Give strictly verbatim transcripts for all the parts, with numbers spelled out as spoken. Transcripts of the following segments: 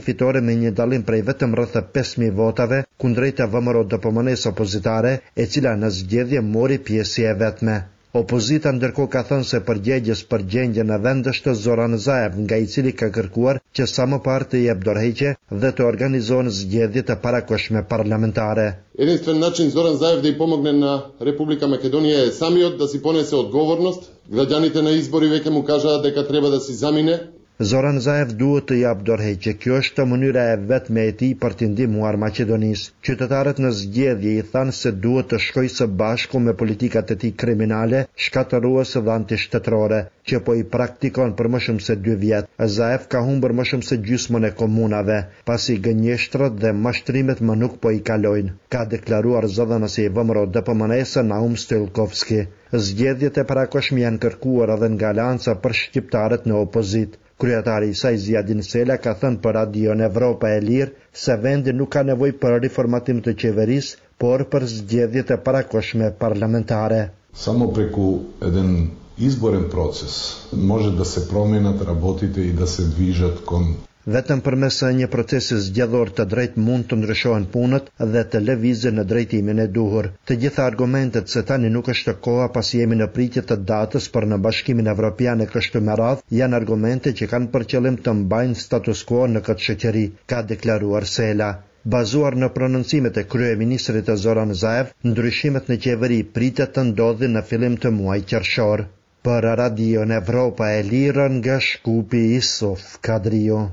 fitore me një dallim prej vetëm rreth pesë mijë votave kundrejt V M R O D P M-s opozitare, e cila në zgjedhje mori pjesë e vetme. Opozita ndërkohë ka thënë se përgjegjës për gjendjen e vend është Zoran Zaev, nga i cili ka kërkuar që sa më parë të jep dorëheqje dhe të organizohen zgjedhje të parakoshme parlamentare. Единствен начин Зоран Заев да и помогне на Република Македонија е самиот да си понесе одговорност. Граѓаните на избори веќе му кажаат дека треба да си замине. Zoran Zaev duhet të jap dorëheqje. Kjo është mënyra e vetme e tij për të ndihmuar Maqedonisë. Qytetarët në zgjedhje i thanë se duhet të shkojë së bashku me politikat e tij kriminale, shkatërruese dhe antishtetrore, që po i praktikon për më shumë se dy vjet. Zaev ka humbur më shumë se gjysmën e komunave, pasi gënjeshtrat dhe mashtrimet më nuk po i kalojnë, ka deklaruar zëdhënësi i V M R O D P M-s Naum Stojlkovski. Zgjedhjet e parakoshme janë kërkuar edhe nga Alianca për shqiptarët në opozit. Kryetari i saj Zjadin Sela ka thënë për Radion Evropa e Lirë se vendi nuk ka nevojë për riformatim të qeverisë, por për zgjedhjet e parakoshme parlamentare. Само преку еден изборен процес може да се променат работите и да се движат кон Vetëm përmes një procesi zgjedhor të drejtë mund të ndryshohen punët dhe të lëvizën në drejtimin e duhur. Të gjitha argumentet se tani nuk është koha pasi jemi në pritje të datës për në Bashkimin Evropian e kështu me radhë, janë argumente që kanë për qëllim të mbajnë status quo në këtë shoqëri, ka deklaruar Sela. Bazuar në prononcimet e kryeministrit Zoran Zaev, ndryshimet në qeveri pritet të ndodhin në fillim të muajit qershor. Për Radion Evropa e Lirë nga Shkupi, Isuf Kadrio.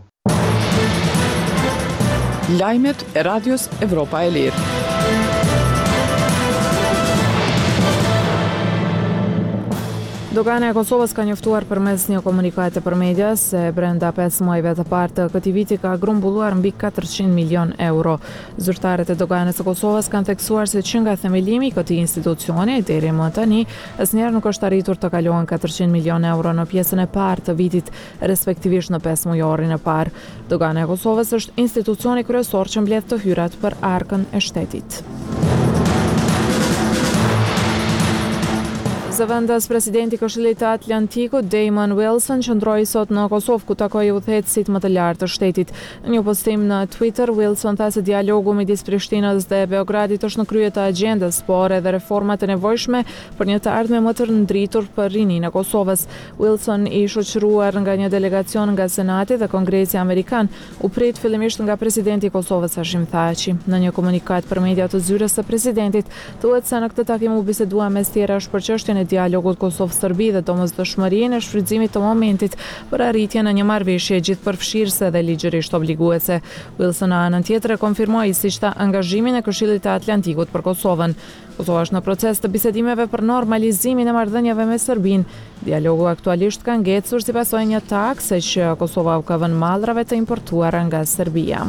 Lajmet e Radios Evropa e Lirë. Dogana e Kosovës ka njoftuar përmes një komunikate për media se brenda pesë muajve të parë të këtij viti ka grumbulluar mbi katërqind milion euro. Zyrtarët e doganës së Kosovës kanë theksuar se që nga themelimi i këtij institucioni deri më tani asnjëherë nuk është arritur të kalohen katërqind milion euro në pjesën e parë të vitit, respektivisht në pesë mujorin e parë. Dogana e Kosovës është institucioni kryesor që mbledh të hyrat për arkën e shtetit. Zëvendës presidenti i Këshillit të Atlantikut Damon Wilson qëndroi sot në Kosovë ku takoi udhëheqësit më të lartë të shtetit. Në një postim në Twitter, Wilson tha se dialogu midis Prishtinës dhe Beogradit është në krye të agjendës, por edhe reformat e nevojshme për një të ardhme më të ndritur për rininë e Kosovës. Wilson, i shoqëruar nga një delegacion nga Senati dhe Kongresi Amerikan, u prit fillimisht nga presidenti i Kosovës Hashim Thaçi. Në një komunikat për media të zyrës së presidentit, thuhet se në këtë takim u bisedua mes tjerash për çështjen e dialogut Kosovë-Serbi dhe domosdoshmërinë e shfrytëzimit të momentit për arritjen e një marrëveshje gjithëpërfshirëse dhe ligjërisht obliguese. Wilson në anën tjetër e konfirmoi siç tha angazhimin e Këshillit të Atlantikut për Kosovën. Kosova është në proces të bisedimeve për normalizimin e marrëdhënieve me Serbinë. Dialogu aktualisht ka ngecur si pasojë një takse që Kosova u ka vënë mallrave të importuara nga Serbia.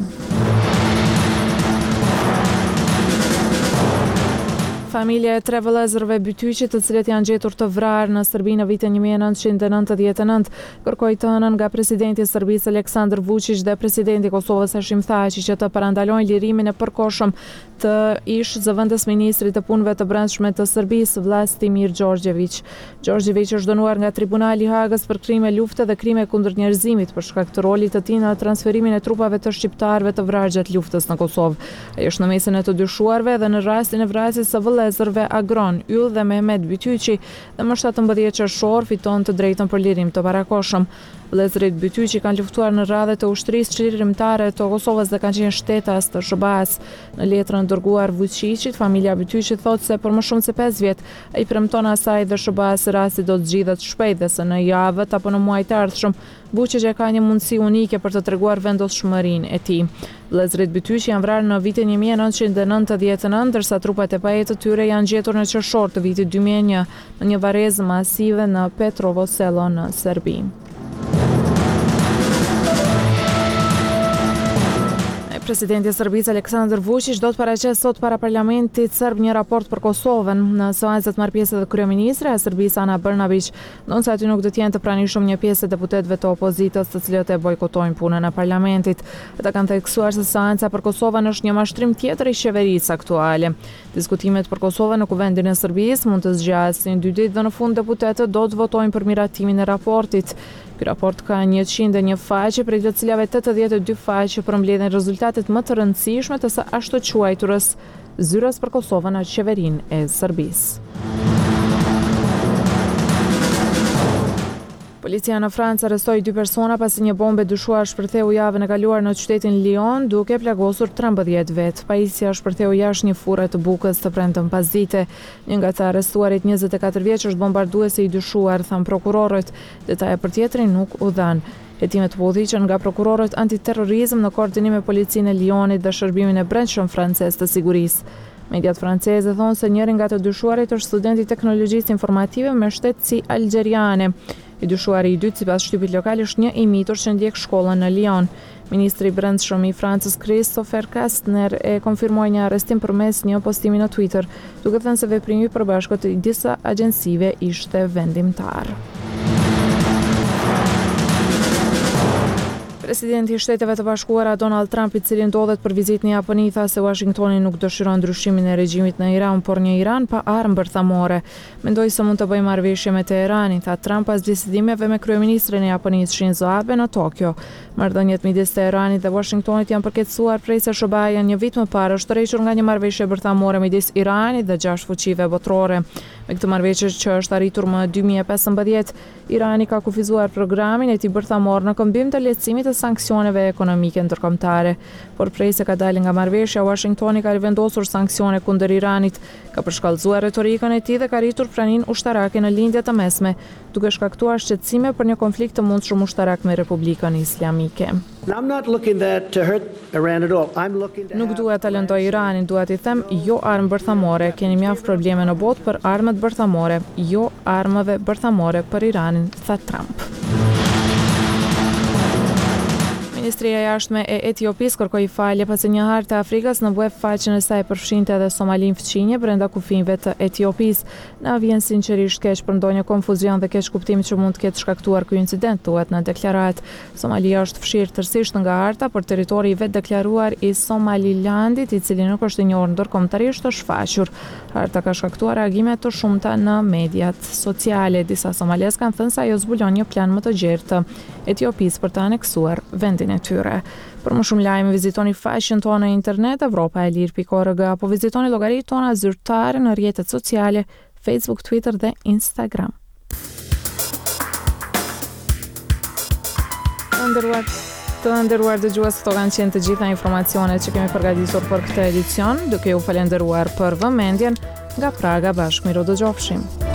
Familja e tre vëllezërve Bytyqi, të cilët janë gjetur të vrarë në Serbi në vitin një mijë e nëntëqind e nëntëdhjetë e nëntë, kërkoi të hënën nga presidenti i Serbisë Aleksandar Vučić dhe presidenti i Kosovës Hashim Thaçi që të parandalojnë lirimin e përkohshëm të ish zëvendës ministrit të punëve të brendshme të Serbisë, Vlastimir Đorđević. Đorđević është dënuar nga Tribunali i Hagës për krime lufte dhe krime kundër njerëzimit për shkak të rolit të tij në transferimin e trupave të shqiptarëve të vrarë gjatë luftës në Kosovë. Ai është në mesin e të dyshuarve dhe në rastin e vrasjes së vëllezërve Agron Yll dhe Mehmet Bytyqi dhe më shtatëmbëdhjetë qershor fiton të drejtën për lirim të parakohshëm. Vëllezërit Bytyqi kanë luftuar në radhë të ushtrisë çlirimtare të Kosovës dhe kanë qenë shtetas të S B A-s. Në letrën dërguar Vučićit, familja Bytyqi thotë se për më shumë se pesë vjet ai premton asaj dhe S B A-s se rasti do të zgjidhet shpejt dhe se në javët apo në muajt e ardhshëm Vučić ka një mundësi unike për të treguar vendosshmërinë e tij. Vëllezërit Bytyqi janë vrarë në vitin një mijë e nëntëqind e nëntëdhjetë e nëntë, ndërsa trupat e pajet të tyre janë gjetur në qershor të vitit dy mijë e një në një varrezë masive në Petrovo Selo në Serbi. Presidenti i Serbisë Aleksandar Vučić do të paraqesë sot para parlamentit serb një raport për Kosovën. Në seancën marr pjesë edhe kryeministra e Serbisë Ana Brnabić, ndonse aty nuk do të jenë të pranishëm një pjesë e deputetëve të opozitës, të cilët e bojkotojnë punën e parlamentit. Ata kanë theksuar se seanca për Kosovën është një mashtrim tjetër i qeverisë aktuale. Diskutimet për Kosovën në kuvendin e Serbisë mund të zgjasin dy ditë dhe në fund deputetët do të votojnë për miratimin e raportit. Ky raport ka njëqind e një faqe, prej të cilave tetëdhjetë e dy faqe përmbledhin rezultatet më të rëndësishme të së ashtu quajturës zyrës për Kosovën në qeverinë e Serbisë. Policia në Francë arrestoi dy persona pasi një bombe dyshuar shpërtheu javën e kaluar në qytetin Lyon, duke plagosur trembëdhjetë vet. Pajisja shpërtheu jashtë një furre të bukës të premten pasdite. Një nga të arrestuarit njëzet e katër vjeç është bombarduesi i dyshuar, than prokurorët. Detaje për tjetrin nuk u dhan. Hetimet u udhëhiqën nga prokurorët antiterrorizëm në koordinim me policinë e Lyonit dhe shërbimin e brendshëm francez të sigurisë. Mediat franceze thonë se njëri nga të dyshuarit është student i teknologjisë informative me shtetësi algjeriane. I dyshuari i dytë sipas shtypit lokal është një i mitur që ndjek shkollën në Lyon. Ministri i brendshëm i Francës Christopher Castaner e konfirmoi një arrestim përmes një postimi në Twitter, duke thënë se veprimi i përbashkët i disa agjencive ishte vendimtar. Presidenti i Shteteve të Bashkuara Donald Trump, i cili ndodhet për vizitë në Japoni, tha se Washingtoni nuk dëshiron ndryshimin e regjimit në Iran, por një Iran pa armë bërthamore. Mendoi se mund të bëjë marrëveshje me Teheranin, tha Trump pas bisedimeve me kryeministrin e Japonisë Shinzo Abe në Tokyo. Marrëdhëniet midis Teheranit dhe Washingtonit janë përkeqësuar prej se S B A-ja një vit më parë është tërhequr nga një marrëveshje bërthamore midis Iranit dhe gjashtë fuqive botërore. Me këtë marrëveshje që është arritur më dy mijë e pesëmbëdhjetë, Irani ka kufizuar programin e tij bërthamor në këmbim të lehtësimit të sanksioneve ekonomike ndërkombëtare. Por prej se ka dalë nga marrëveshja, Washingtoni ka rivendosur sanksione kundër Iranit, ka përshkallëzuar retorikën e tij dhe ka rritur praninë ushtarake në lindje të mesme, duke shkaktuar shqetësime për një konflikt të mundshëm ushtarak me Republikën Islamike. Nuk dua ta lëndoj Iranin, dua t'i them jo armë bërthamore, keni mjaft probleme në botë për armët bërthamore, jo armëve bërthamore për Iranin, tha Trump. Ministria e jashtme e Etiopisë kërkoi falje pasi një hartë e Afrikës në web faqen e saj përfshinte edhe Somalinë fqinje brenda kufive të Etiopisë. Na vjen sinqerisht keq për ndonjë konfuzion dhe keq kuptim që mund të ketë shkaktuar ky incident, thuhet në deklaratë. Somalia është fshirë tërësisht nga harta, por territori i vetë deklaruar i Somalilandit, i cili nuk është i njohur ndërkombëtarisht, është shfaqur. Harta ka shkaktuar reagime të shumta në mediat sociale. Disa somalez kanë thënë se ajo zbulon një plan më të gjerë të Etiopisë për të aneksuar vendin e tyre. Për më shumë lajme vizitoni faqen tonë në internet evropa e lirë pikë org apo vizitoni llogaritë tona zyrtare në rrjetet sociale Facebook, Twitter dhe Instagram. Të nderuar, të nderuar dëgjues, këto kanë qenë të gjitha informacionet që kemi përgatitur për këtë edicion, duke ju falenderuar për vëmendjen. Nga Praga bashkë miru dëgjofshim.